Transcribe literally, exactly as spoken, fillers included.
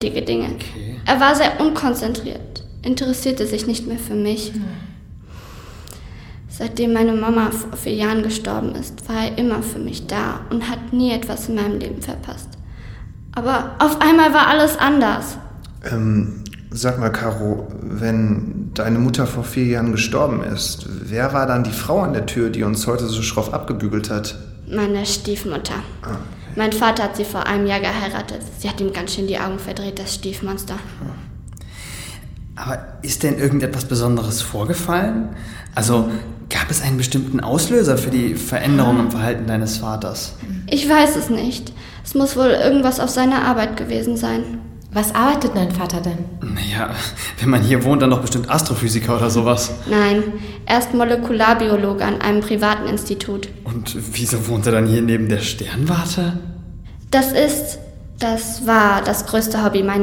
Dinge. Okay. Er war sehr unkonzentriert, interessierte sich nicht mehr für mich. Mhm. Seitdem meine Mama vor vier Jahren gestorben ist, war er immer für mich da und hat nie etwas in meinem Leben verpasst. Aber auf einmal war alles anders. Ähm, sag mal, Caro, wenn deine Mutter vor vier Jahren gestorben ist, wer war dann die Frau an der Tür, die uns heute so schroff abgebügelt hat? Meine Stiefmutter. Ah, okay. Mein Vater hat sie vor einem Jahr geheiratet. Sie hat ihm ganz schön die Augen verdreht, das Stiefmonster. Aber ist denn irgendetwas Besonderes vorgefallen? Also gab es einen bestimmten Auslöser für die Veränderung im Verhalten deines Vaters? Ich weiß es nicht. Es muss wohl irgendwas auf seiner Arbeit gewesen sein. Was arbeitet dein Vater denn? Naja, wenn man hier wohnt, dann doch bestimmt Astrophysiker oder sowas. Nein, er ist Molekularbiologe an einem privaten Institut. Und wieso wohnt er dann hier neben der Sternwarte? Das ist, das war das größte Hobby meiner